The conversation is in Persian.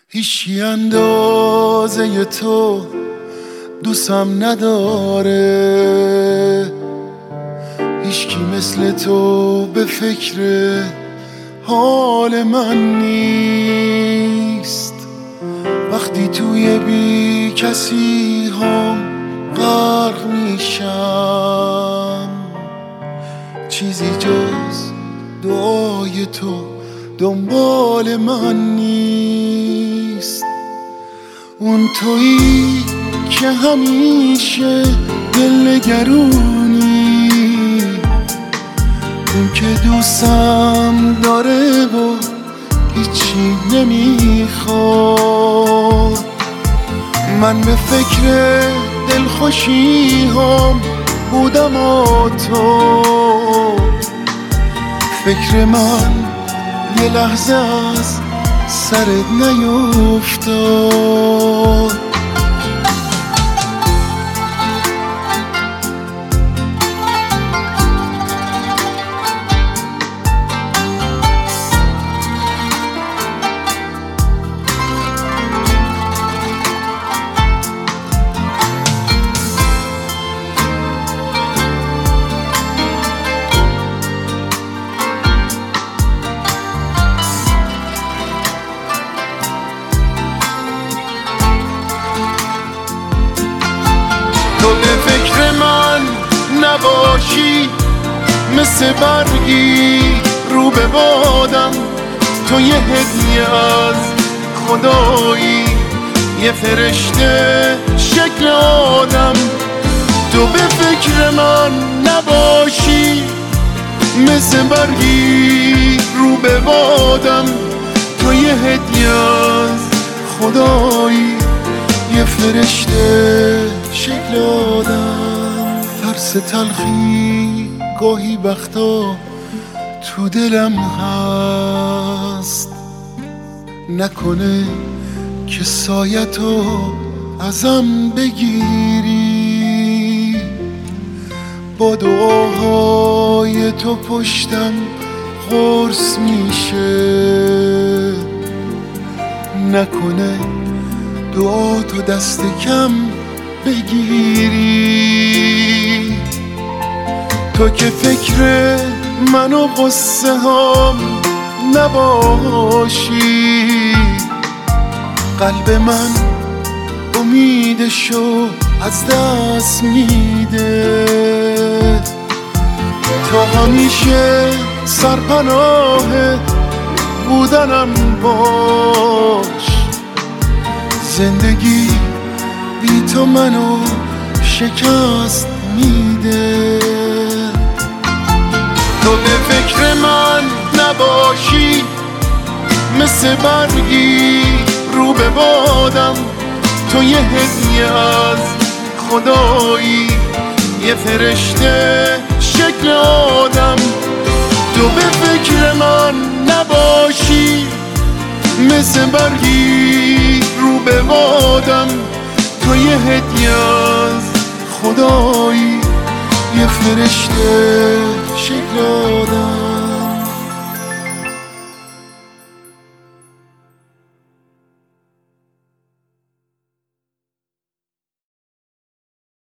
هیچی اندازه تو دوستم نداره، هیچکی مثل تو به فکر حال من نیست. وقتی توی بی کسی هم غرق میشم، چیزی جز دعای تو دنبال من نیست. اون تویی که همیشه دلنگرونی، اون که دوستم داره و هیچی نمیخواد. من به فکر دلخوشی هم بودم و تو فکر من یه لحظه از سرت نیفتاد. تو به فکر من نباشی، مثل برگی رو به بادم. تو یه هدیه از خدایی، یه فرشته شکل آدم. تو به فکر من نباشی، مثل برگی رو به بادم. تو یه هدیه از خدایی، یه فرشته شکل آدم. ترس تلخی گاهی وقتا تو دلم هست، نکنه که سایتو ازم بگیری. با دعاهای تو پشتم قرص میشه، نکنه دعا تو دست کم بگیری. تو که فکر من و قصه هم نباشی، قلب من امیدشو از دست میده. تو همیشه سرپناه بودنم باش، زندگی بی تو منو شکست میده. تو به فکر من نباشی، مثل برگی رو به بادم. تو یه هدیه از خدایی، یه فرشته شکل آدم. تو به فکر من نباشی، مثل برگی رو به بادم. تو یه هدیه از خدایی، یه فرشته شکل آدم.